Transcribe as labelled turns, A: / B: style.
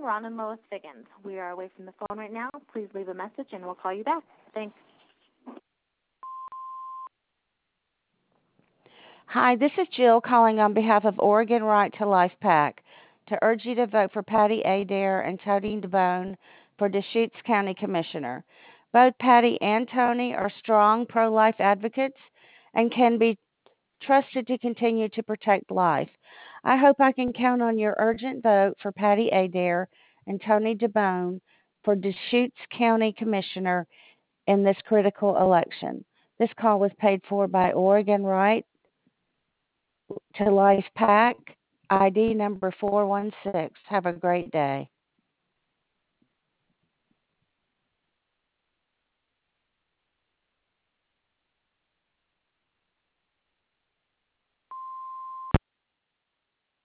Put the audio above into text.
A: calling Ron and Lois Figgins. We are away from the phone right now. Please leave a message and we'll call you back. Thanks.
B: Hi, this is Jill calling on behalf of Oregon Right to Life PAC to urge you to vote for Patty Adair and Tony DeBone for Deschutes County Commissioner. Both Patty and Tony are strong pro-life advocates and can be trusted to continue to protect life. I hope I can count on your urgent vote for Patty Adair and Tony DeBone for Deschutes County Commissioner in this critical election. This call was paid for by Oregon Right to Life PAC, ID number 416. Have a great day.